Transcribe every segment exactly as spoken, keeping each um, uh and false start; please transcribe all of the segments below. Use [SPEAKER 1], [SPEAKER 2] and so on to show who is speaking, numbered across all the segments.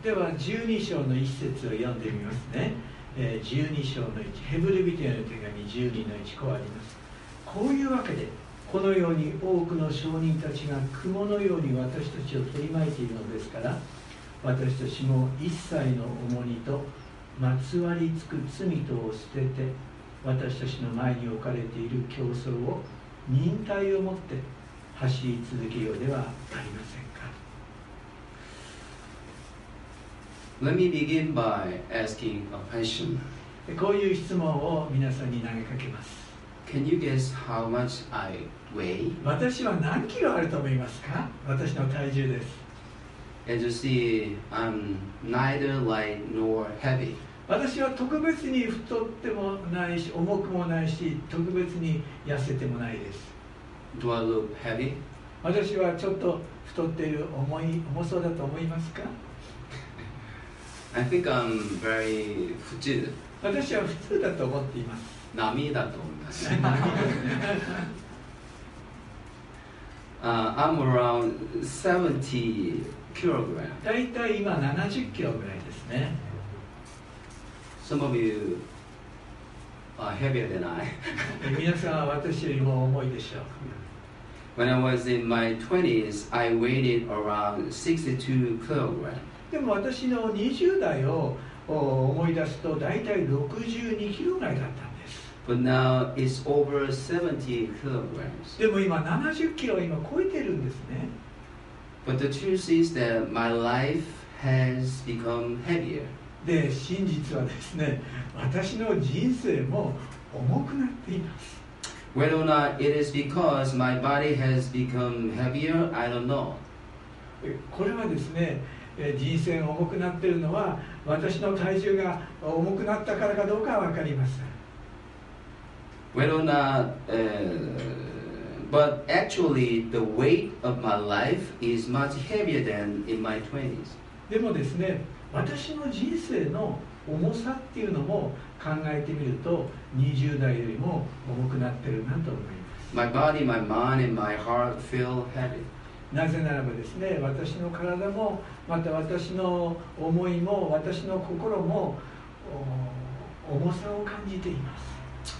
[SPEAKER 1] ではじゅうに章の一節を読んでみますね。えー、じゅうに章のいち、ヘブル人への手紙じゅうにのいち、こうあります。こういうわけでこのように多くの証人たちが雲のように私たちを取り巻いているのですから、私たちも一切の重荷とまつわりつく罪とを捨てて、私たちの前に置かれている競争を忍耐をもって走り続けようではありませんか。
[SPEAKER 2] Let me begin by asking a question.
[SPEAKER 1] こういう質問を皆さんに投げかけます。
[SPEAKER 2] Can you guess how much I weigh?
[SPEAKER 1] 私は何キロあると思いますか？私の体重です。
[SPEAKER 2] As you see, I'm neither light nor heavy.
[SPEAKER 1] 私は特別に太ってもないし、重くもないし、特別に痩せてもないです。
[SPEAKER 2] Do I look heavy?
[SPEAKER 1] 私はちょっと太っている重い重そうだと思いますか？
[SPEAKER 2] I think I'm very 普通。
[SPEAKER 1] 私は普通だと思っています。
[SPEAKER 2] 波だと思います。uh, I'm around seventy kilograms.
[SPEAKER 1] だいたい今ななじゅっキロぐらいですね。
[SPEAKER 2] Some of you are heavier than I.
[SPEAKER 1] 皆さんは私よりも重いでしょう。
[SPEAKER 2] When I was in my twenties, I weighed around sixty-two kilograms.
[SPEAKER 1] でも私のにじゅう代を思い出すとだいたいろくじゅうにキロぐらいだったんです。
[SPEAKER 2] But now it's over seventy kilograms.
[SPEAKER 1] でも今ななじゅっキロを今超えてるんですね。
[SPEAKER 2] But the truth is that my life has become heavier.
[SPEAKER 1] で、真実はですね、私の人生も重くなっています。
[SPEAKER 2] Whether or not it is because my body has become heavier, I don't know.
[SPEAKER 1] これはですね、人生が重くなっているのは私の体重が重くなったからかどうかは分かりません。
[SPEAKER 2] Whether or not, uh, but actually the weight of my life is much heavier than in my twenties.
[SPEAKER 1] でもですね、私の人生の重さっていうのも考えてみるとにじゅう代よりも重くなってるなと思います。
[SPEAKER 2] My body, my mind, and my heart feel heavy.
[SPEAKER 1] なぜならばですね、私の体もまた私の思いも私の心も重さを感じています。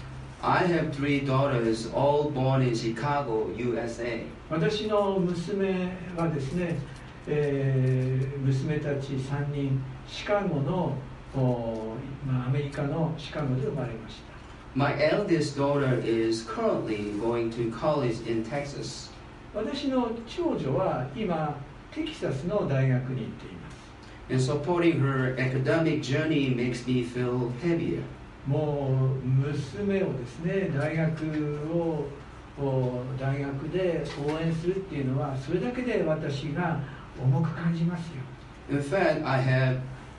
[SPEAKER 2] I have three daughters, all born in Chicago, U S A.
[SPEAKER 1] 私の娘はですね、えー、娘たちさんにん、シカゴの、まあ、アメリカのシカゴで生まれました。
[SPEAKER 2] My eldest daughter is currently going to college in Texas.
[SPEAKER 1] 私の長女は今テキサスの大学に行っています。
[SPEAKER 2] And supporting her academic journey makes me feel heavier.
[SPEAKER 1] もう娘をですね、大学を大学で応援するっていうのはそれだけで私が重く感じますよ。
[SPEAKER 2] In fact, I have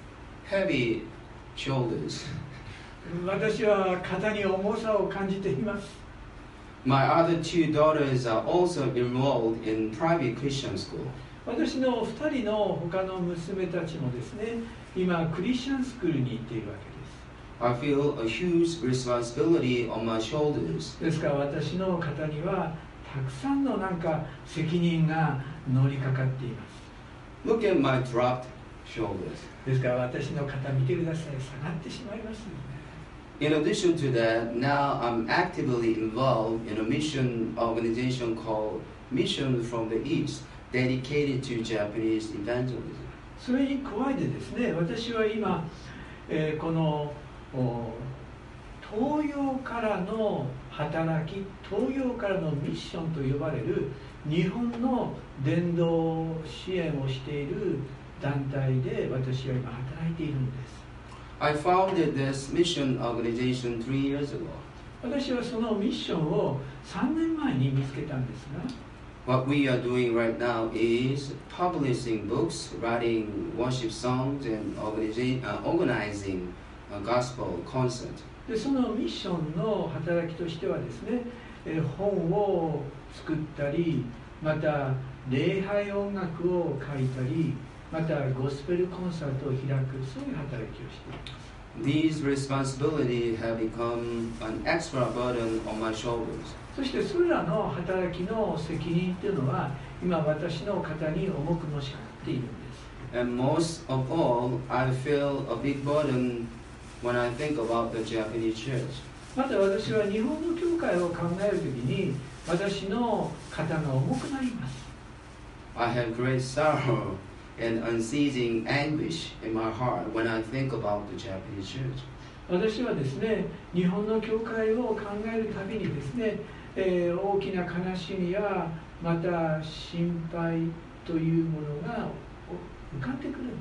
[SPEAKER 2] heavy shoulders.
[SPEAKER 1] 私は肩に重さを感じています。
[SPEAKER 2] My other two daughters are also enrolled in private Christian school.
[SPEAKER 1] 私のふたりの他の娘たちもですね、今クリスチャンスクールに行っているわけです。
[SPEAKER 2] I feel a huge responsibility on my shoulders.
[SPEAKER 1] ですから私の肩にはたくさんのなんか責任が乗りかかっています。
[SPEAKER 2] Look at my dropped shoulders.
[SPEAKER 1] ですから私の肩見てください。下がってしまいますよね。
[SPEAKER 2] In addition to that, now I'm actively involved in a mission organization called Mission from the East, dedicated to Japanese evangelism.
[SPEAKER 1] それに加えてですね、私は今、えー、この東洋からの働き、東洋からのミッションと呼ばれる日本の伝道支援をしている団体で私は今働いているんです。
[SPEAKER 2] I founded this mission organization three years ago.
[SPEAKER 1] 私はそのミッションをさんねんまえに見つけたんですが、
[SPEAKER 2] What we are doing right now is publishing books, writing worship songs, and organizing, uh, organizing a gospel concert.
[SPEAKER 1] でそのミッションの働きとしてはですね、え本を作ったり、また礼拝音楽を書いたり、またゴスペルコンサートを開く、そういう働きをしています。
[SPEAKER 2] These responsibilities have become an extra burden on my shoulders.
[SPEAKER 1] そしてそれらの働きの責任というのは今私の肩に重くのしかかっているんです。
[SPEAKER 2] And most of all, I feel a big burden when I think about the Japanese church.
[SPEAKER 1] また私は日本の教会を考えるときに私の肩が重くなります。
[SPEAKER 2] I have great sorrow and unceasing anguish in my heart when I think about the Japanese church.
[SPEAKER 1] 私はですね、日本の教会を考えるたびにですね、えー、大きな悲しみやまた心配というものが浮かんでくるんです。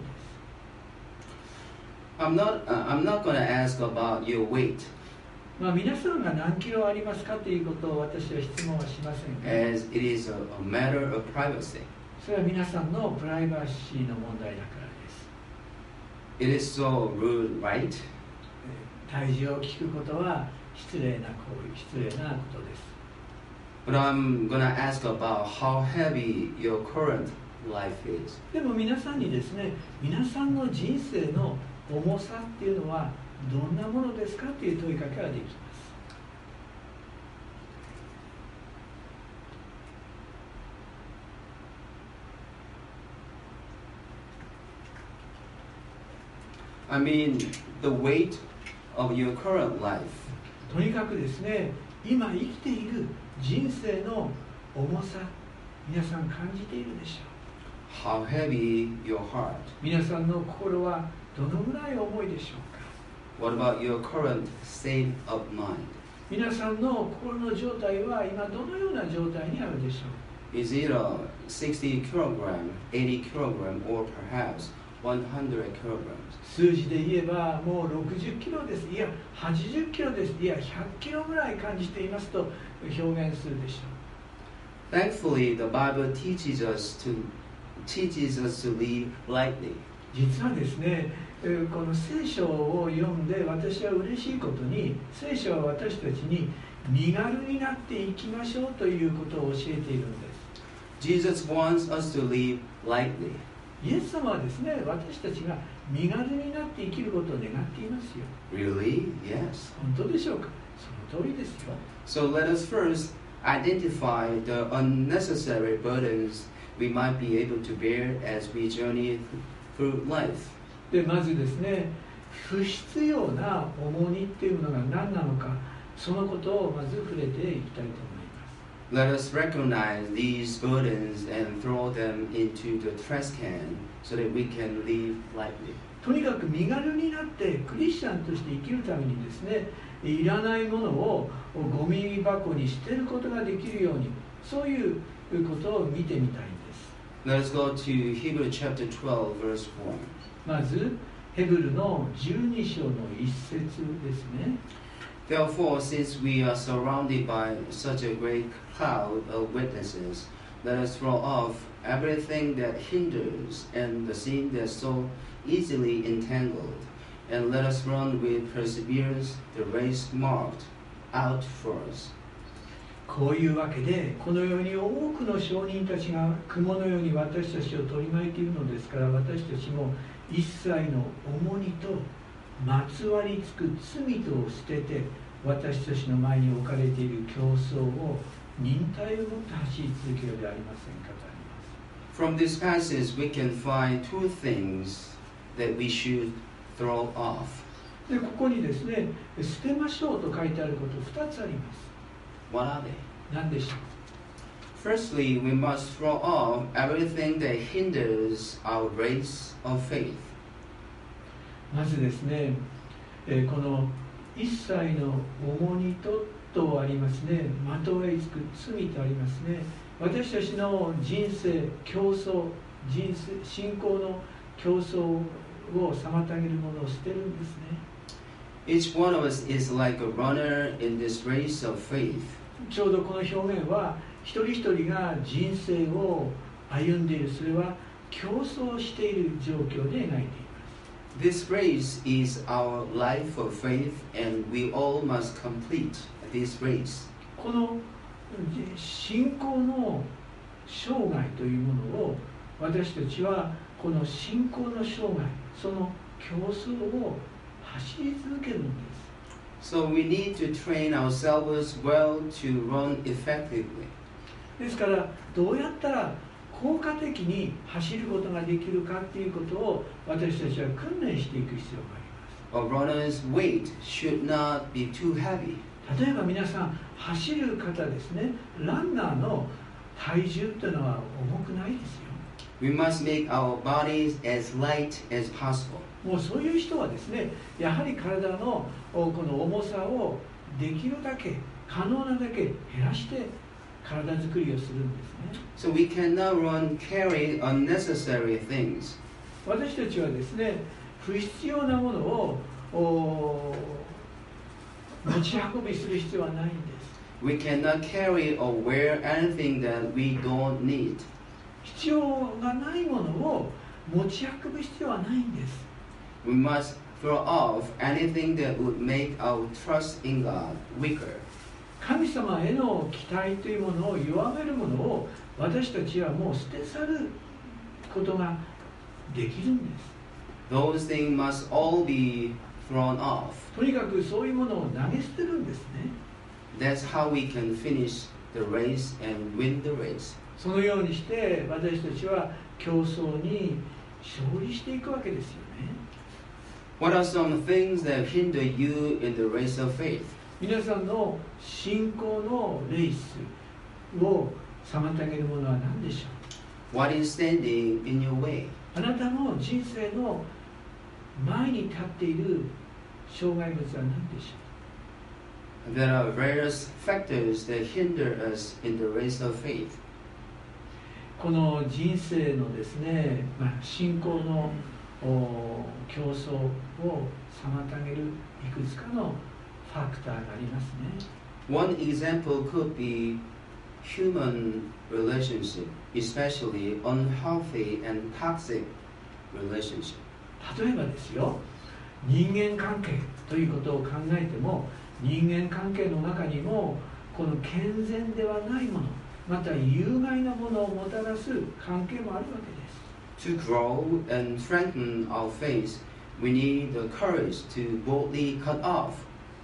[SPEAKER 2] I'm not, uh, I'm not going to ask about your weight,
[SPEAKER 1] まあ皆さんが何キロありますかということを私は質問はしませんが、
[SPEAKER 2] as it is a, a matter of privacy.
[SPEAKER 1] それは皆さんのプライバシーの問題だからです。
[SPEAKER 2] It is so rude, right?
[SPEAKER 1] 体重を聞くことは失礼な行為、失礼なことです。
[SPEAKER 2] But I'm going to ask about how heavy your current life is.
[SPEAKER 1] でも皆さんにですね、皆さんの人生の重さっていうのはどんなものですかという問いかけができます。
[SPEAKER 2] I mean, the weight of your current life.
[SPEAKER 1] とにかくですね、今生きている人生の重さ、皆さん感じているでしょう。
[SPEAKER 2] How heavy your heart?
[SPEAKER 1] 皆さんの心はどのぐらい重いでしょうか。
[SPEAKER 2] What about your current state of mind?
[SPEAKER 1] 皆さんの心の状態は今どのような状態にあるでしょう。
[SPEAKER 2] Is it a sixty kilogram, eighty kilogram, or perhaps one hundred kilograms?
[SPEAKER 1] 数字で言えばもうろくじゅっキロです、いやはちじゅっキロです、いやひゃっキロぐらい感じていますと表現するでしょう。
[SPEAKER 2] Thankfully, the Bible teaches us to teaches us to live lightly.
[SPEAKER 1] 実はですね、この聖書を読んで私は嬉しいことに、聖書は私たちに身軽になっていきましょうということを教えているんです。
[SPEAKER 2] Jesus wants us to live lightly.
[SPEAKER 1] イエス様はですね、私たちが身軽になって生きることを願っていますよ。
[SPEAKER 2] Really? Yes.
[SPEAKER 1] 本当でしょうか。その通りですよ。
[SPEAKER 2] So let us first identify the unnecessary burdens we might be able to bear as we journey through life.
[SPEAKER 1] でまずですね、不必要な重荷っていうものが何なのか、そのことをまず触れていきたいと思います。
[SPEAKER 2] Let us recognize these burdens and throw them into the trash can so that we can live lightly.
[SPEAKER 1] とにかく身軽になってクリスチャンとして生きるためにですね、いらないものをゴミ箱に捨てることができるように、そういうことを見てみたいんです。
[SPEAKER 2] Let us go to Hebrews chapter twelve, verse four.
[SPEAKER 1] まずヘブルのじゅうに章の一節ですね。
[SPEAKER 2] Therefore, since we are surrounded by such a great cloud of witnesses, let us throw off everything that hinders and the sin that so easily entangled, and let us run with perseverance the race marked out for us.
[SPEAKER 1] こういうわけで、このように多くの証人たちが雲のように私たちを取り巻いているのですから、私たちも一切の重荷とまつわりつく罪とを捨てて、私たちの前に置かれている競争を忍耐を持って走り続けるではありませんかとあります。
[SPEAKER 2] From this passage, we can find two things that we should throw off.
[SPEAKER 1] でここにですね、捨てましょうと書いてあることふたつあります。
[SPEAKER 2] What are they?
[SPEAKER 1] 何でしょう。
[SPEAKER 2] Firstly, we must throw off everything that hinders our race of faith.
[SPEAKER 1] まずですね、えー、この一切の重荷ととありますね、まとわりつく罪とありますね。私たちの人生、競争、人生、信仰の競争を妨げるものを捨てるんですね。
[SPEAKER 2] Each one of us is like a runner in this race of faith.
[SPEAKER 1] ちょうどこの表現は一人一人が人生を歩んでいる、それは競争している状況で描いています。
[SPEAKER 2] This race is our life of faith, and we all must complete this race.
[SPEAKER 1] この信仰の生涯というものを私たちはこの信仰の生涯、その競争を走り続けるんです。
[SPEAKER 2] So we need to train ourselves well to run effectively.
[SPEAKER 1] ですからどうやったら効果的に走ることができるかっていうことを私たちは訓練していく必要があります。
[SPEAKER 2] A runner's weight should not be too heavy.
[SPEAKER 1] 例えば皆さん走る方ですね、ランナーの体重っていうのは重くないですよ。
[SPEAKER 2] We must make our bodies as light as possible.
[SPEAKER 1] もうそういう人はですね、やはり体のこの重さをできるだけ可能なだけ減らして体作りをするんですね。
[SPEAKER 2] So we cannot run carrying unnecessary things.
[SPEAKER 1] 私たちはですね、不必要なものをお持ち運びする必要はないんです。
[SPEAKER 2] We cannot carry or wear anything that we don't need.
[SPEAKER 1] 必要がないものを持ち運ぶ必要はないんです。
[SPEAKER 2] We must throw off anything that would make our trust in God weaker.
[SPEAKER 1] 神様への期待というものを弱めるものを私たちはもう捨て去ることができるんです。
[SPEAKER 2] Those things must all be thrown off.
[SPEAKER 1] とにかくそういうものを投げ捨てるんですね。
[SPEAKER 2] That's how we can finish the race and win the race.
[SPEAKER 1] そのようにして私たちは競争に勝利していくわけですよね。
[SPEAKER 2] What are some things that hinder you in the race of faith?
[SPEAKER 1] 皆さんの信仰のレースを妨げるものは何でしょう。
[SPEAKER 2] What is standing in your way?
[SPEAKER 1] あなたの人生の前に立っている障害物は何でしょう。
[SPEAKER 2] There are various factors that hinder us in the race of faith.
[SPEAKER 1] この人生のですね、まあ、信仰の競争を妨げるいくつかのファクターがありますね。
[SPEAKER 2] One example could be human relationship, especially unhealthy and toxic relationship.
[SPEAKER 1] 例えばですよ、人間関係ということを考えても、人間関係の中にもこの健全ではないもの、また有害なものをもたらす関係もあるわけです。
[SPEAKER 2] To grow and strengthen our faith, we need the courage to boldly cut off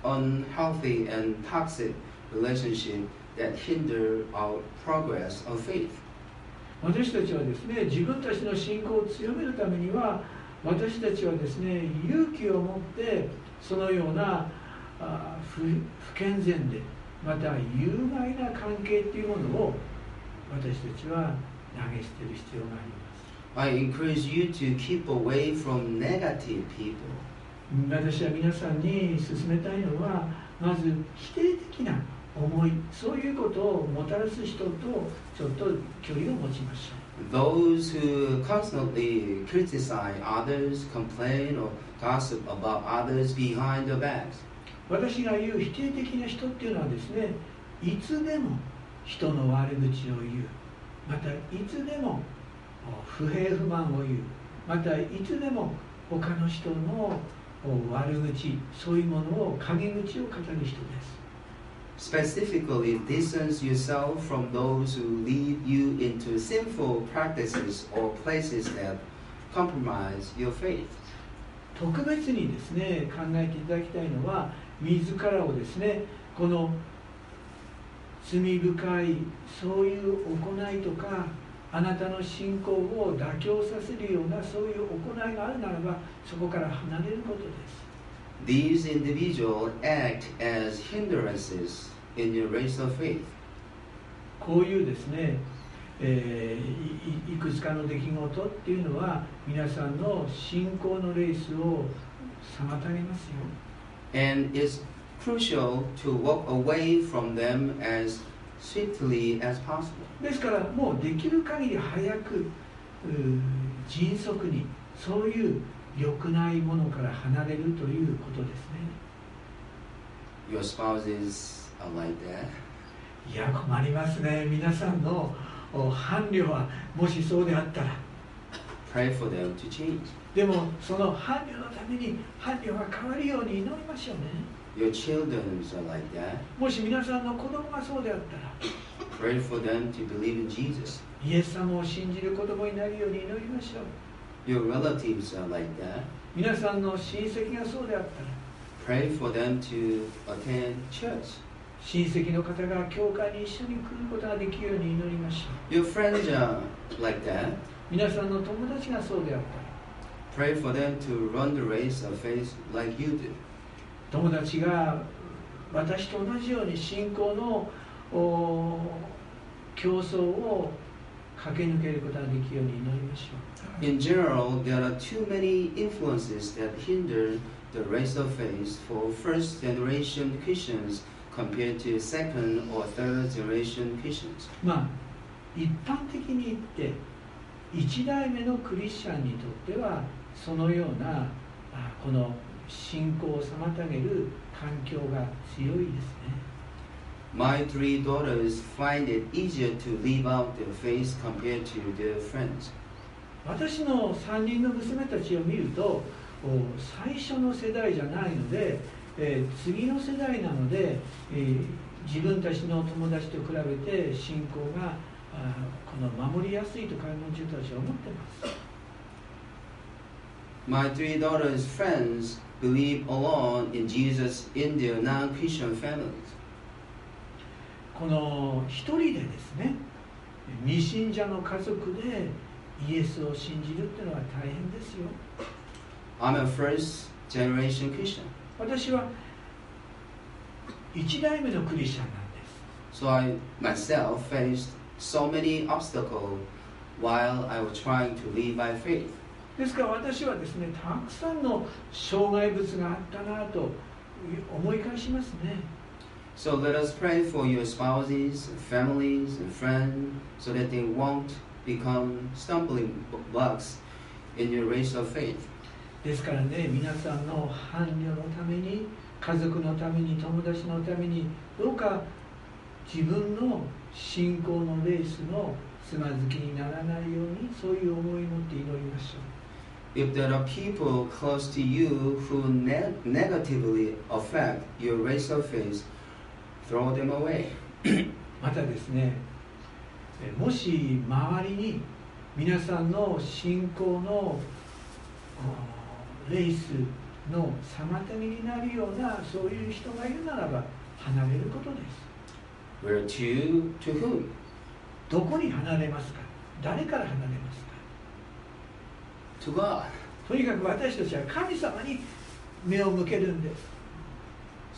[SPEAKER 2] unhealthy and toxic relationships that hinder our progress of faith. 私たちはですね、自分たちの信仰を強めるためには、私たちはですね、勇気を持ってそのようなあ 不, 不健全でまた有害な関係というものを私たちは投げ捨てる必要があります。 I encourage you to keep away from negative people.
[SPEAKER 1] 私は皆さんに勧めたいのは、まず否定的な思い、そういうことをもたらす人とちょっと距離を持ちましょう。
[SPEAKER 2] Those who constantly criticize others, complain or gossip about others behind their backs.
[SPEAKER 1] 私が言う否定的な人っていうのはですね、いつでも人の悪口を言う、またいつでも不平不満を言う、またいつでも他の人の悪口、そういうものを陰口を語る人です。
[SPEAKER 2] Specifically, distance yourself from those who lead you into sinful practices or places that compromise your faith.
[SPEAKER 1] 特別にですね、考えていただきたいのは、自らをですね、この罪深いそういう行いとか、あなたの信仰を妥協させるようなそういう行いがあるならば、そこから離れることです。
[SPEAKER 2] These individuals act as hindrances in your race of faith.
[SPEAKER 1] こういうですね、えー、い, いくつかの出来事っていうのは皆さんの信仰のレースを妨げますよ。
[SPEAKER 2] And it's crucial to walk away from them as swiftly as possible.
[SPEAKER 1] ですからもうできる限り早く迅速にそういう良くないものから離れるということですね。
[SPEAKER 2] Your spouses are like that.
[SPEAKER 1] いや困りますね。皆さんの伴侶はもしそうであったら
[SPEAKER 2] Pray for them to change.
[SPEAKER 1] でもその伴侶のために伴侶が変わるように祈りましょうね。
[SPEAKER 2] Your children are like that.
[SPEAKER 1] もし皆さんの子供がそうであったら
[SPEAKER 2] Pray for them to believe in Jesus.
[SPEAKER 1] イエス様を信じる子供になるように祈りましょう。
[SPEAKER 2] Your relatives are like that.
[SPEAKER 1] 皆さんの親戚がそうであったら
[SPEAKER 2] Pray for them to attend church.
[SPEAKER 1] 親戚の方が教会に一緒に来ることができるように祈りましょう。
[SPEAKER 2] Your friends are like that.
[SPEAKER 1] 皆さんの友達がそうであったり、
[SPEAKER 2] Pray for them to run the race of faith like you do.
[SPEAKER 1] 友達が私と同じように信仰のお競争を駆け抜けることができるように祈りましょう。
[SPEAKER 2] In general, there are too many influences that hinder the race of faith for first generation Christians compared to second or third generation Christians.
[SPEAKER 1] まあ一般的に言って一代目のクリスチャンにとってはそのようなあこの信仰を妨げる環境が強いですね。
[SPEAKER 2] My three daughters find it easier to live out their faith compared to their friends.
[SPEAKER 1] 私のさんにんの娘たちを見るとお最初の世代じゃないので、えー次の世代なので、えー自分たちの友達と比べて信仰があこの守りやすいと彼女たちは思っています。
[SPEAKER 2] My three daughters' friends believe alone in Jesus in their non-Christian families.
[SPEAKER 1] この一人でですね未信者の家族でイエスを信じるっていうのは大変ですよ。
[SPEAKER 2] I'm a first generation Christian,
[SPEAKER 1] 私は一代目のクリスチャンなんです。
[SPEAKER 2] so I myself faced so many obstacles while I was trying to live by faith.
[SPEAKER 1] ですから私はですねたくさんの障害物があったなと思い返しますね。
[SPEAKER 2] So let us pray for your spouses, families, and friends so that they won't become stumbling blocks in your race of faith.
[SPEAKER 1] ですからね皆さんの伴侶のために家族のために友達のためにどうか自分の信仰のレースのつまずきにならないようにそういう思いを持って祈りましょう。
[SPEAKER 2] If there are people close to you who ne- negatively affect your race of faith, throw them away.
[SPEAKER 1] またですねもし周りに皆さんの信仰のレースの妨げになるようなそういう人がいるならば離れることです。
[SPEAKER 2] Where to? To whom?
[SPEAKER 1] どこに離れますか？誰から離れますか？
[SPEAKER 2] To God.
[SPEAKER 1] とにかく私たちは神様に目を向けるんです。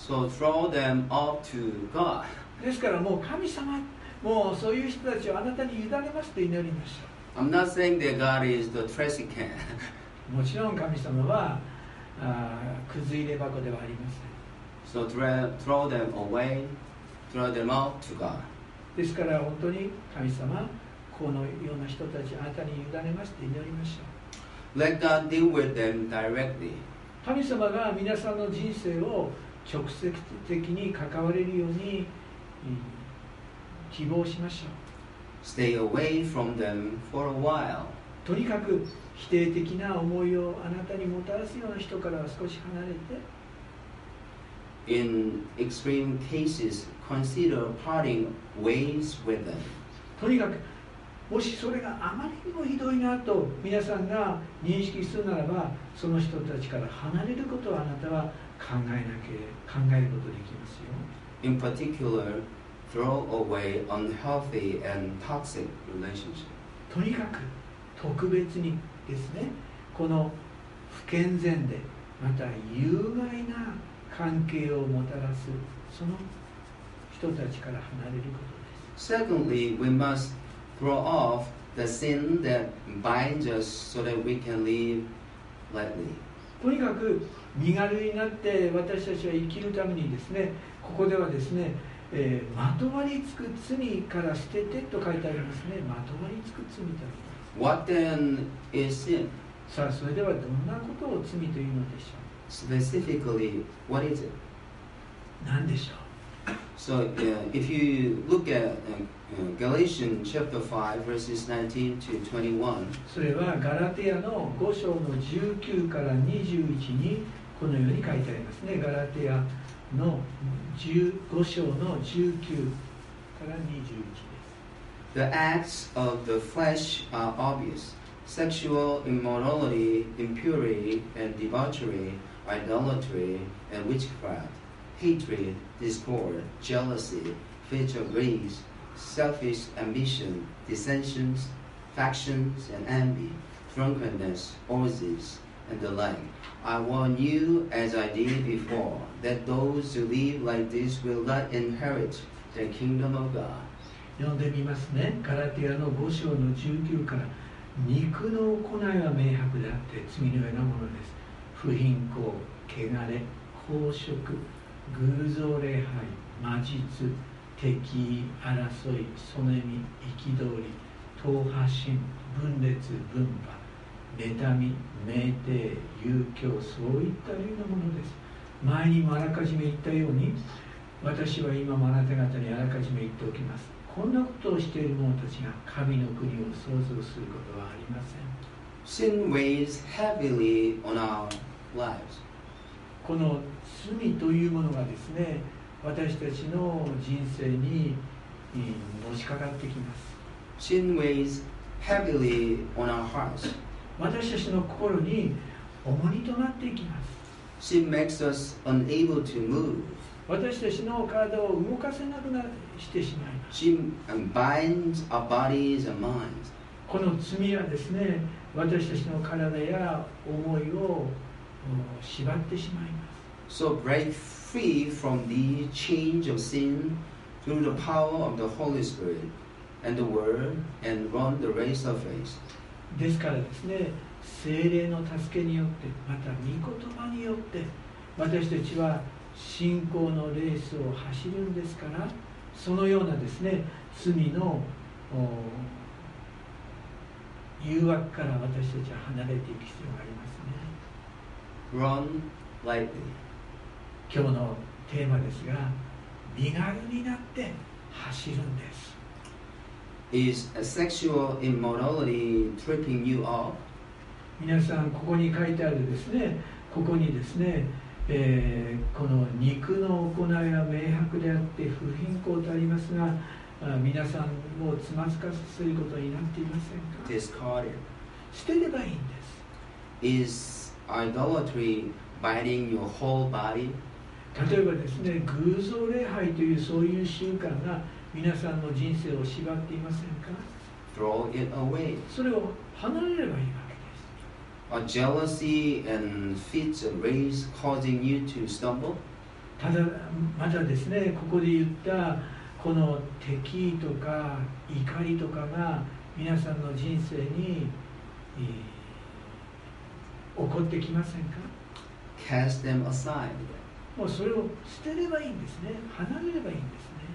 [SPEAKER 2] So throw them up to God.
[SPEAKER 1] ですからもう神様、もうそういう人たちをあなたに委ねますと祈りましょ
[SPEAKER 2] I'm not saying that God is the trash can.
[SPEAKER 1] う。もちろん神様はあくず入れ箱ではありません。
[SPEAKER 2] So throw, throw them away, throw them out to God.
[SPEAKER 1] ですから本当に神様、このような人たちあなたに委ねますと祈りましょう。
[SPEAKER 2] Let God deal with them directly.
[SPEAKER 1] 神様が皆さんの人生を直接的に関われるように希望しましょう。
[SPEAKER 2] Stay away from them for a while.
[SPEAKER 1] とにかく否定的な思いをあなたにもたらすような人からは少し離れて、
[SPEAKER 2] In extreme cases, consider parting ways with them.
[SPEAKER 1] とにかくもしそれがあまりにもひどいなと皆さんが認識するならば、その人たちから離れることをあなたは考えなきゃ考えることできますよ。
[SPEAKER 2] In particular, throw away unhealthy and toxic relationships.
[SPEAKER 1] とにかく特別にですね、この不健全でまた有害な関係をもたらすその人たちから離れることです。
[SPEAKER 2] Secondly, we must throw off the sin that binds us so that we can live lightly.
[SPEAKER 1] とにかく身軽になって私たちは生きるためにですね、ここではですね、えー、まとわりつく罪から捨ててと書いてありますね。まとわりつく罪とあります。
[SPEAKER 2] What then is sin?
[SPEAKER 1] さあそれではどんなことを罪というのでしょ
[SPEAKER 2] Specifically, what is it?
[SPEAKER 1] う。何でしょう。
[SPEAKER 2] So, uh, if you look at uh, uh, Galatians chapter five, verses nineteen to twenty-one,
[SPEAKER 1] それはガラテヤのご章のじゅうきゅうからにじゅういちにこのように書いてありますね。ガラテヤのじゅうご章のじゅうきゅうからにじゅういちです。
[SPEAKER 2] the acts of the flesh are obvious: sexual immorality, impurity, and debauchery, idolatry, and witchcraft, hatred, discord, jealousy, fit of rage, selfish ambition, dissensions, factions, and envy, drunkenness, orgies, and the like. I warn you, as I did before, that those who live like this will not inherit the kingdom of God.
[SPEAKER 1] 読んでみますね。ガラティアのご章のじゅうきゅうから、肉の行いは明白であって罪のようなものです。不貧困、汚れ、公職、偶像礼拝、魔術、敵意、争い、そねみ、憤り、党派心、分裂、分派、妬み、酩酊、遊興、そういったようなものです。前にもあらかじめ言ったように、私は今もあなた方にあらかじめ言っておきます。こんなことをしている者たちが神の国を創造することはありません。
[SPEAKER 2] Sin weighs heavily on our lives.
[SPEAKER 1] この罪というものがですね、私たちの人生にのしかかってきます。
[SPEAKER 2] Sin weighs heavily on our hearts.
[SPEAKER 1] 私たちの心に重荷となっていきます。
[SPEAKER 2] Sin makes us unable to move.
[SPEAKER 1] 私たちの体を動かせなくなしてしまいます。
[SPEAKER 2] Sin binds our bodies and minds.
[SPEAKER 1] この罪はですね、私たちの体や思いを縛ってしまいます。
[SPEAKER 2] So break free from the change of sin through the power of the Holy Spirit and the Word and run the race of faith.
[SPEAKER 1] ですからですね、聖霊の助けによって、また御言葉によって、私たちは信仰のレースを走るんですから、そのようなですね、罪の誘惑から私たちは離れていく必要がありますね。
[SPEAKER 2] Run lightly.
[SPEAKER 1] 今日のテーマですが、身軽になって走るんです。
[SPEAKER 2] Is a sexual immorality tripping you up?
[SPEAKER 1] 皆さん、ここに書いてあるですね、ここにですね、えー、この肉の行いは明白であって不貧困とありますが、皆さんをつまずかせることになっていませんか？
[SPEAKER 2] Discarded.
[SPEAKER 1] 捨てればいいんです。
[SPEAKER 2] Is idolatry biting your whole body?
[SPEAKER 1] 例えばですね、偶像礼拝というそういう習慣が皆さんの人生を縛っていませんか？
[SPEAKER 2] Throw it away.
[SPEAKER 1] それを離れればいいわけです。
[SPEAKER 2] Are jealousy and fits of rage causing you to stumble?
[SPEAKER 1] ただ、まだですね、ここで言ったこの敵意とか怒りとかが皆さんの人生に、えー、起こってきませんか？
[SPEAKER 2] Cast them aside.
[SPEAKER 1] もうそれを捨てればいいんですね。離れればいいんですね。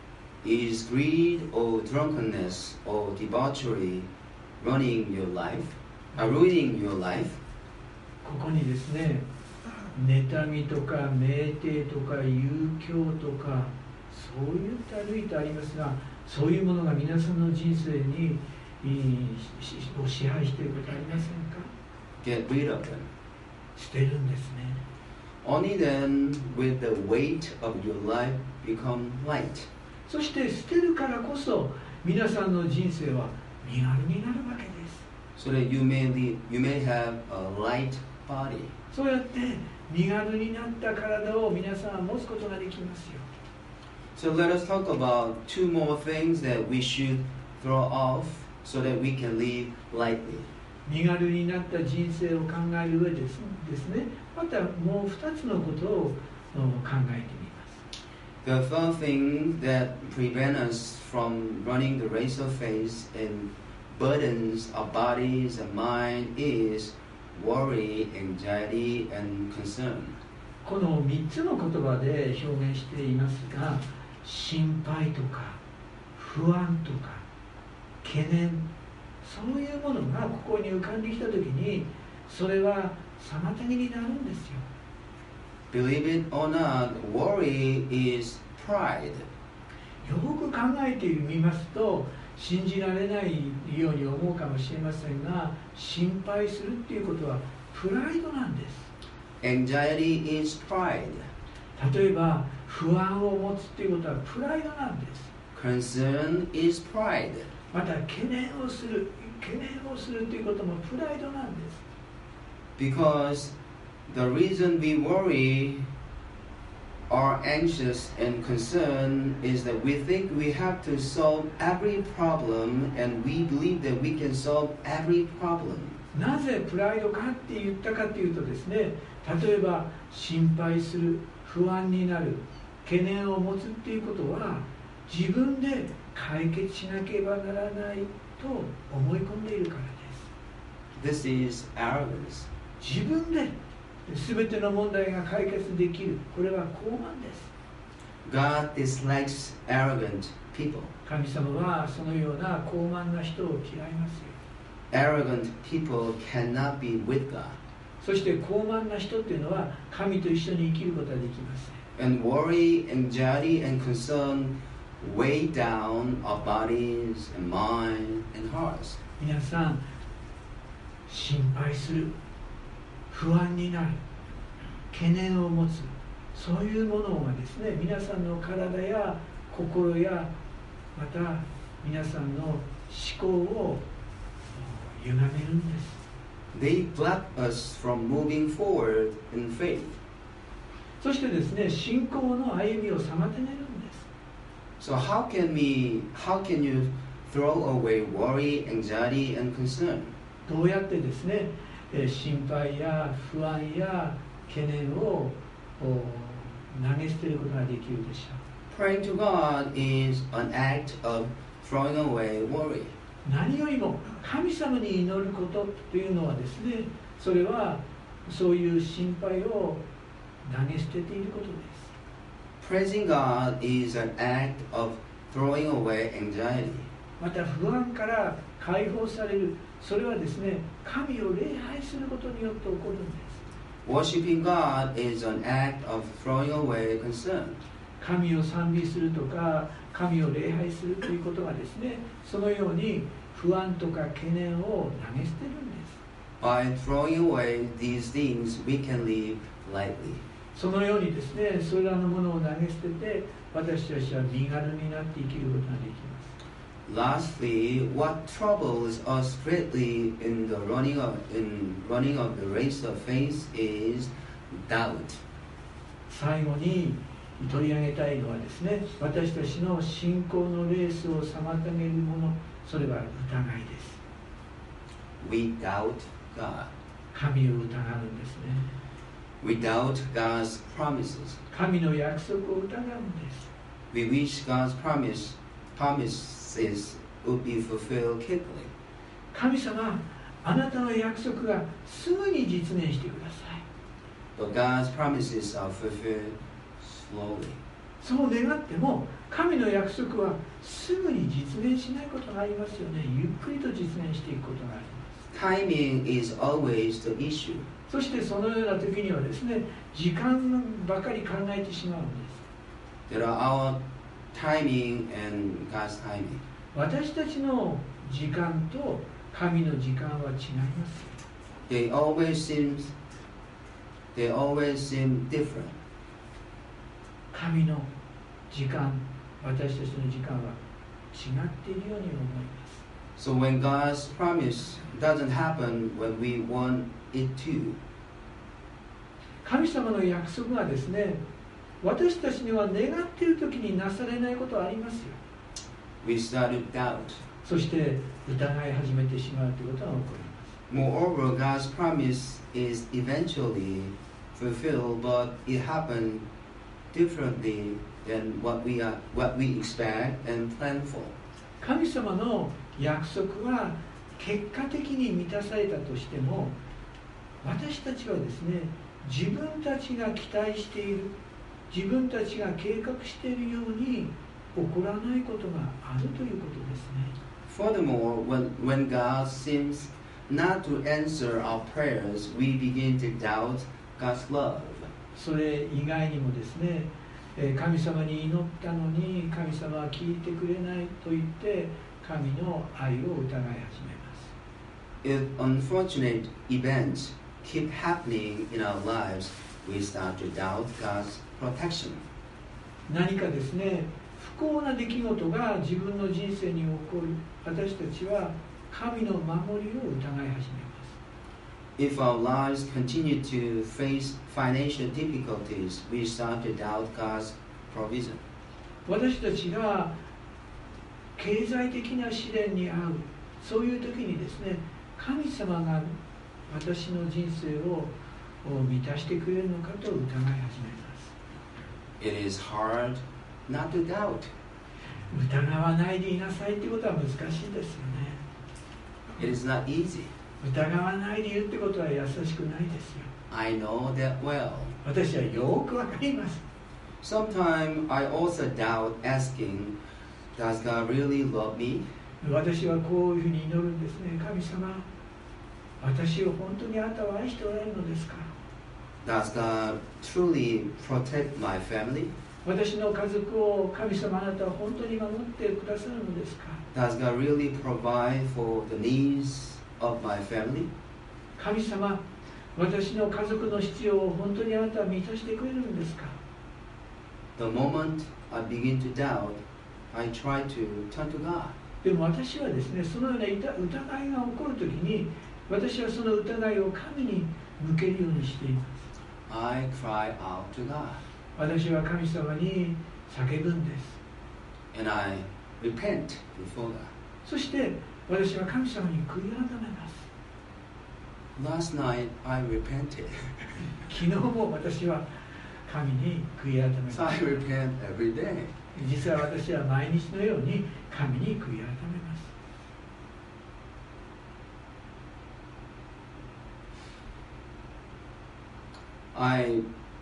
[SPEAKER 2] Is greed or drunkenness or debauchery running your life? Are ruining your life?
[SPEAKER 1] ここにですね、妬みとか酩酊とか遊興とかそういった類とありますが、そういうものが皆さんの人生にを支配していることありませんか？
[SPEAKER 2] Get rid of them.
[SPEAKER 1] 捨てるんですね。
[SPEAKER 2] Only then will the weight of your life become light.
[SPEAKER 1] そして捨てるからこそ皆さんの人生は身軽になるわけです。
[SPEAKER 2] So that you may live, you may have a light body.
[SPEAKER 1] そうやって身軽になった体を皆さんは持つことができますよ。
[SPEAKER 2] So let us talk about two more things that we should throw off so that we can live lightly.
[SPEAKER 1] 身軽になった人生を考える上でですね、またもう二つのことを考えてみます。
[SPEAKER 2] The third thing that prevents us from running the race of faith and burdens our bodies and mind is worry, anxiety, and concern.
[SPEAKER 1] この三つの言葉で表現していますが、心配とか不安とか懸念、そういうものがここに浮かんできたときに、それは妨げになるんですよ。
[SPEAKER 2] Believe it or not, worry is pride.
[SPEAKER 1] よく考えてみますと、信じられないように思うかもしれませんが、心配するっていうことはプライドなんです。
[SPEAKER 2] Anxiety is pride.
[SPEAKER 1] 例えば不安を持つっていうことはプライドなんです。
[SPEAKER 2] Concern is pride.
[SPEAKER 1] また懸念をする懸念をするということもプライドなんです。
[SPEAKER 2] Because the reason we worry are anxious and concerned is that we think we have to solve every problem and we believe that we can solve every problem.
[SPEAKER 1] なぜプライドかって言ったかというとですね、例えば心配する、不安になる、懸念を持つっていうことは自分で解決しなければならないと思い込んでいるからです。
[SPEAKER 2] This is arrogance.
[SPEAKER 1] 自分で全ての問題が解決できる、これは傲慢です。
[SPEAKER 2] God dislikes arrogant people.
[SPEAKER 1] 神様はそのような傲慢な人を嫌いますよ。
[SPEAKER 2] Arrogant people cannot be with God.
[SPEAKER 1] そして傲慢な人っていうのは神と一緒に生きることはできません。
[SPEAKER 2] And worry, anxiety, and concern weigh down our bodies and mind and hearts.
[SPEAKER 1] 皆さん、心配する、不安になる、懸念を持つ、そういうものがですね、皆さんの体や心やまた皆さんの思考を歪めるんです。
[SPEAKER 2] They block us from moving forward in faith.
[SPEAKER 1] そしてですね、信仰の歩みを妨げるんです。
[SPEAKER 2] So how can we, how can you throw away worry, anxiety, and concern?
[SPEAKER 1] どうやってですね、心配や不安や懸念を投げ捨てることができるでしょう。
[SPEAKER 2] Praying to God is an act of throwing away worry.
[SPEAKER 1] 何よりも神様に祈ることというのはですね、それはそういう心配を投げ捨てていることです。
[SPEAKER 2] Praising God is an act of throwing away anxiety.
[SPEAKER 1] また不安から解放される、それはですね、神を礼拝することによって起こるんです。
[SPEAKER 2] Worshipping God is an act of throwing away concern.
[SPEAKER 1] 神を賛美するとか神を礼拝するということがですね、そのように不安とか懸念を投げ捨てるんです。
[SPEAKER 2] By throwing away these things, we can live lightly.
[SPEAKER 1] そのようにですね、それらのものを投げ捨てて私たちは身軽になって生きることができます。
[SPEAKER 2] Lastly, what troubles us greatly in the running of in running of the race of faith is doubt.
[SPEAKER 1] 最後に取り上げたいのはですね、私たちの信仰のレースを妨げるもの、それは疑いです。
[SPEAKER 2] We doubt God.
[SPEAKER 1] 神を疑うんですね。
[SPEAKER 2] We doubt God's promises.
[SPEAKER 1] 神の約束を疑うんです。
[SPEAKER 2] We wish God's promise promises would be fulfilled quickly.
[SPEAKER 1] 神様、あなたの約束がすぐに実現してください。
[SPEAKER 2] But God's promises are fulfilled slowly.
[SPEAKER 1] そう願っても神の約束はすぐに実現しないことがありますよね。ゆっくりと実現していくことがあります。
[SPEAKER 2] Timing is always the issue.
[SPEAKER 1] そしてそのような時にはですね、時間ばかり考えてしまうんです。
[SPEAKER 2] There are our timing and God's timing.
[SPEAKER 1] 私たちの時間と神の時間は違います。
[SPEAKER 2] They always seem they always seem different.
[SPEAKER 1] 神の時間、私たちの時間は違っているように思います。
[SPEAKER 2] So when God's promise doesn't happen when we want it to,
[SPEAKER 1] 神様の約束がですね、私たちには願っている時になされないことはありますよ。
[SPEAKER 2] we start to doubt.
[SPEAKER 1] そして疑い始めてしまうということが起こります。
[SPEAKER 2] Moreover, God's promise is eventually fulfilled, but it happened differently than what we are, what we expect and plan for.
[SPEAKER 1] 神様の約束は結果的に満たされたとしても、私たちはですね、自分たちが期待している、自分たちが計画しているように起こらないことがあるということですね。
[SPEAKER 2] Furthermore, when, when God seems not to answer our prayers, we begin to doubt God's love.
[SPEAKER 1] それ以外にもですね、神様に祈ったのに神様は聞いてくれないと言って神の愛を疑い始めます。
[SPEAKER 2] If unfortunate events keep happening in our lives, we start to doubt God's protection.
[SPEAKER 1] 何かですね、不幸な出来事が自分の人生に起こる、私たちは神の守りを疑い始めます。
[SPEAKER 2] If our lives continue to face financial difficulties, we start to doubt God's provision.
[SPEAKER 1] 私たちが経済的な試練に遭う、そういう時にですね、神様が私の人生を満たしてくれるのかと疑い始めます。
[SPEAKER 2] It is hard not to doubt.
[SPEAKER 1] 疑わないでいなさいってことは難しいですよね。
[SPEAKER 2] It is not easy.
[SPEAKER 1] 疑わないで言うってことは優しくないですよ。
[SPEAKER 2] I know that well.
[SPEAKER 1] 私はよくわかります。
[SPEAKER 2] Sometimes I also doubt asking, does God really love me?
[SPEAKER 1] 私はこういうふうに祈るんですね。神様、私を本当にあなたは愛しておられるのですか？
[SPEAKER 2] Does God truly protect my family?
[SPEAKER 1] 私の家族を神様あなたは本当に守ってくださるのですか？
[SPEAKER 2] Does God really provide for the needs of my family?
[SPEAKER 1] 神様、私の家族の必要を本当にあなたは満たしてくれるんですか？
[SPEAKER 2] The moment I begin to doubt, I try to turn to God.
[SPEAKER 1] でも私はですね、そのような疑いが起こるときに、私はその疑いを神に向けるようにしています。
[SPEAKER 2] I cry out to God.
[SPEAKER 1] 私は神様に叫ぶんです。
[SPEAKER 2] And I repent before God.
[SPEAKER 1] そして私は神様に悔い改めます。
[SPEAKER 2] Last night I repented.
[SPEAKER 1] 昨日も私は神に悔い改めました。
[SPEAKER 2] I repent every day.
[SPEAKER 1] 実は私は毎日のように神に悔い改めます。
[SPEAKER 2] I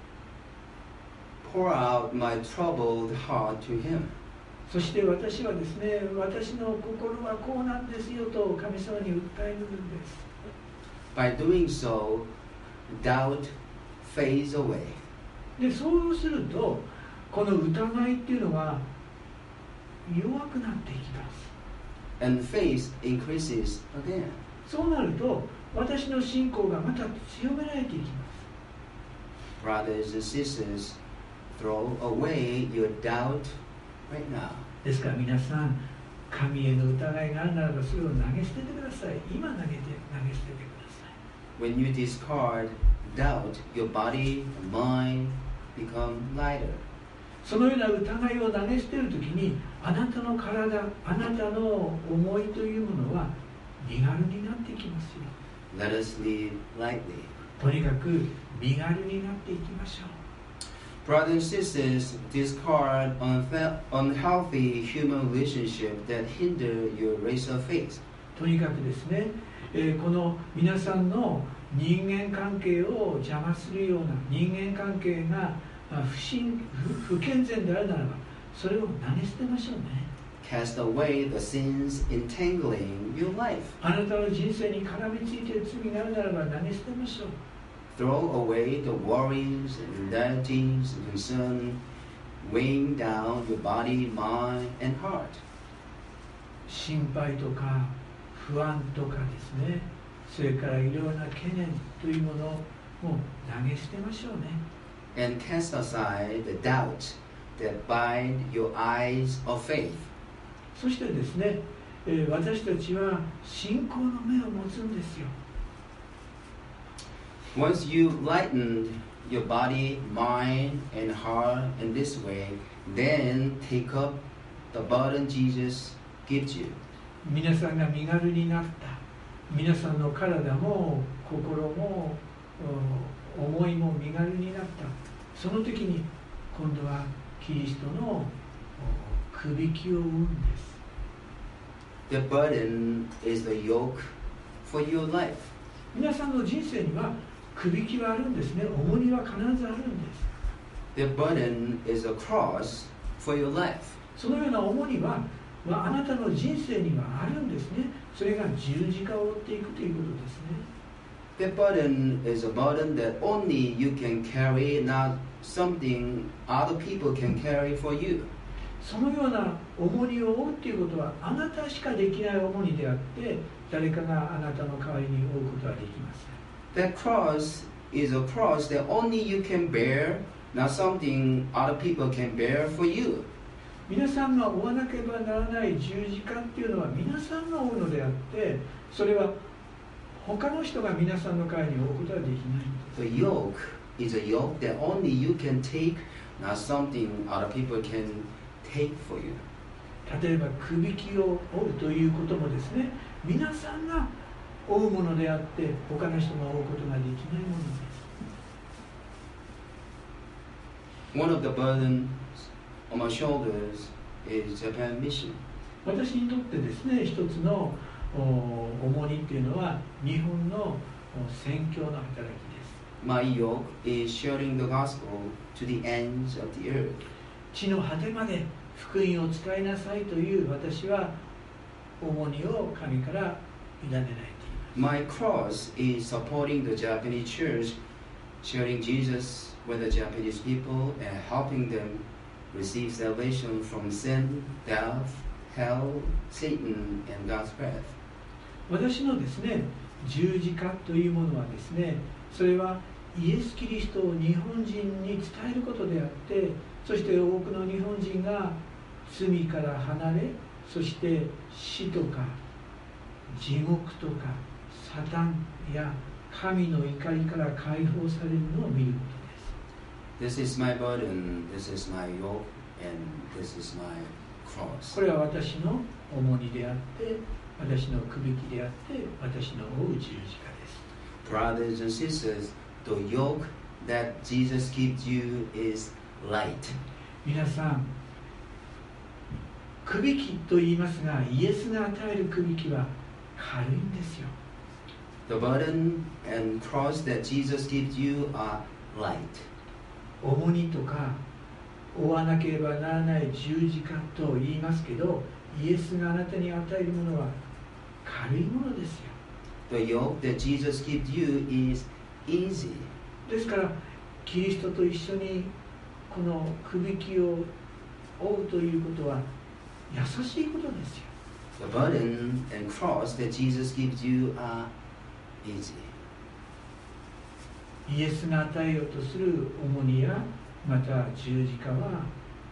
[SPEAKER 2] pour out my troubled heart to Him.
[SPEAKER 1] そして私はですね、私の心はこうなんですよと神様に訴えるんです。
[SPEAKER 2] By doing so, doubt fades away.
[SPEAKER 1] で、そうすると、この疑いっていうのは弱くなっていきます。
[SPEAKER 2] And faith increases again.
[SPEAKER 1] そうなると、私の信仰がまた強められていきます。
[SPEAKER 2] Brothers and sisters, throw away your doubt right now.
[SPEAKER 1] ですから皆さん、神への疑いがあるならばそれを投げ捨ててください。今投げて投げ捨ててください。
[SPEAKER 2] When you discard doubt, your body and mind become lighter.
[SPEAKER 1] そのような疑いを投げ捨てるときに、あなたの体、あなたの思いというものは身軽になっていきますよ。
[SPEAKER 2] Let us live lightly.
[SPEAKER 1] とにかく身軽になっていきましょう。
[SPEAKER 2] Brothers and sisters, discard unhealthy human relationships that hinder your race of faith.
[SPEAKER 1] とにかくですね、えー、この皆さんの人間関係を邪魔するような人間関係が不信不健全であるならば、それを投げ捨てましょうね。
[SPEAKER 2] Cast away the sins entangling your life.
[SPEAKER 1] あなたの人生に絡みついている罪があるならば投げ捨てましょう。
[SPEAKER 2] Throw away the worries and anxieties and concern weighing down your body, mind, and heart.
[SPEAKER 1] 心配とか不安とかですね、それからいろいろな懸念というものをもう投げ捨てましょうね。
[SPEAKER 2] And cast aside the doubts that bind your eyes of faith.
[SPEAKER 1] そしてですね、えー、私たちは信仰の目を持つんですよ。
[SPEAKER 2] Once you lighten your body, mind, and heart in this way, then take up the burden Jesus gives you.
[SPEAKER 1] 皆さんが身軽になった、皆さんの体も心も思いも身軽になった、その時に今度はキリストのくびきを生むんです。
[SPEAKER 2] The burden is the yoke for your life.
[SPEAKER 1] 皆さんの人生にはくびきはあるんですね。重荷は必ずあるんです。
[SPEAKER 2] The burden is a cross for your life.
[SPEAKER 1] そのような重荷は、まあ、あなたの人生にはあるんですね。それが十字架を追っていくということですね。
[SPEAKER 2] The burden is a burden that only you can carry, not something other people can carry for you.
[SPEAKER 1] そのような重荷を負うということはあなたしかできない重荷であって、誰かがあなたの代わりに負うことはできません。
[SPEAKER 2] That cross is a cross that only you can bear, not something other people can bear for you.
[SPEAKER 1] 皆さんが負わなければならない十字架っていうのは皆さんが負うのであって、それは他の人が皆さんの代わりに負うことはできないんです。
[SPEAKER 2] The yoke is a yoke that only you can take, not something other people can take for you.
[SPEAKER 1] 例えばくびきを負うということもですね、皆さんが負うものであって他の人が負うことができないものです。
[SPEAKER 2] One of the burdens on my shoulders is Japan mission.
[SPEAKER 1] 私にとってですね、一つの重荷っていうのは日本の宣教の働きです。
[SPEAKER 2] My yoke is sharing the gospel to the ends of the earth.
[SPEAKER 1] 地の果てまで福音を伝えなさいという私は重荷を神から委ねられています。
[SPEAKER 2] My cross is supporting the Japanese church, sharing Jesus with the Japanese people and helping them receive salvation from sin, death, hell, Satan, and God's wrath.
[SPEAKER 1] 私のですね、十字架というものはですね、それはイエス・キリストを日本人に伝えることであって、そして多くの日本人が罪から離れ、そして死とか地獄とかサタンや神の怒りから解放されるのを見ることです。
[SPEAKER 2] This is my burden, this is my yoke, and this is my cross.
[SPEAKER 1] これは私の重荷であって、私のくびきであって、私の負う十字架です。
[SPEAKER 2] Brothers and sisters, the yoke that Jesus gives you is light.
[SPEAKER 1] 皆さん、くびきと言いますが、イエスが与えるくびきは軽いんですよ。
[SPEAKER 2] The burden and cross that Jesus gives you are light.
[SPEAKER 1] 重荷とか負わなければならない十字架と言いますけど、イエスがあなたに与えるものは軽いものですよ。
[SPEAKER 2] The yoke that Jesus gives you is easy.
[SPEAKER 1] ですからキリストと一緒にこのくびきを負うということは優しいことですよ。
[SPEAKER 2] The burden and cross that Jesus gives you are easy.
[SPEAKER 1] イエスが与えようとする重荷やまた十字架は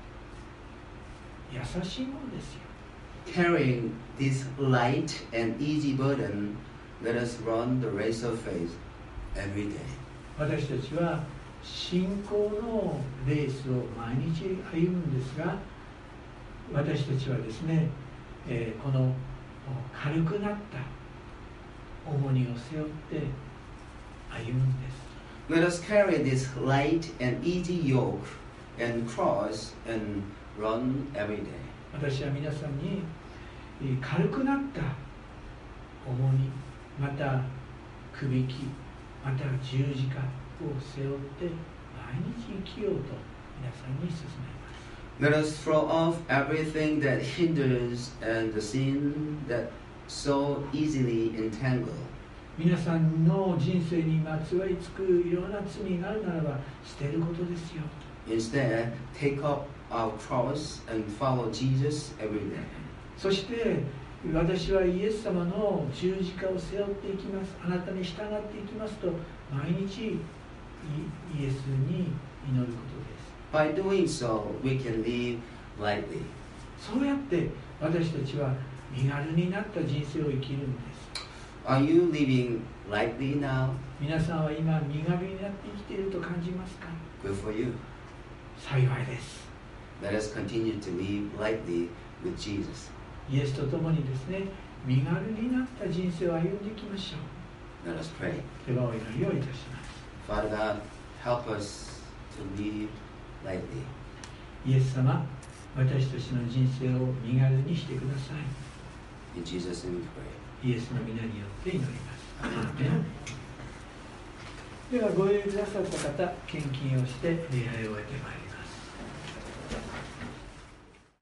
[SPEAKER 1] 優しいものですよ。
[SPEAKER 2] Carrying this light and easy burden, let us run the race of faith every day.
[SPEAKER 1] 私たちは信仰のレースを毎日歩むんですが、私たちはですね、えー、この軽くなった重荷を背負って歩むんです。
[SPEAKER 2] Let us carry this light and easy yoke and cross and run every day.
[SPEAKER 1] 私は皆さんに軽くなった重荷、またくびき、また十字架を背負って毎日生きようと皆さんに勧めます。
[SPEAKER 2] Let us throw off everything that hinders and the sin that so easily entangle.
[SPEAKER 1] 皆さんの人生にまつわりつくいろんな罪があるならば捨てることですよ。
[SPEAKER 2] Instead, take up our cross and follow Jesus every day.
[SPEAKER 1] そして私はイエス様の十字架を背負っていきます、あなたに従っていきますと毎日イエスに祈ることです。
[SPEAKER 2] By doing so, we can live lightly.
[SPEAKER 1] そうやって私たちは身軽になった人生を生きるんです。
[SPEAKER 2] Are you living lightly now?
[SPEAKER 1] 皆さんは今身軽になって生きていると感じますか？
[SPEAKER 2] Good for you.
[SPEAKER 1] 幸いです。
[SPEAKER 2] Let us continue to live lightly with Jesus.
[SPEAKER 1] イエスと共にですね、身軽になった人生を歩んでいきましょう。
[SPEAKER 2] Let us pray.
[SPEAKER 1] ではお祈りをいたします。
[SPEAKER 2] Father God, help us to live lightly.
[SPEAKER 1] イエス様、私たちの人生を身軽にしてください。
[SPEAKER 2] In Jesus' name we pray.
[SPEAKER 1] イエスの皆によって祈ります。アーメン。ではご用意くださった方、献金をして礼拝を終えてまいります。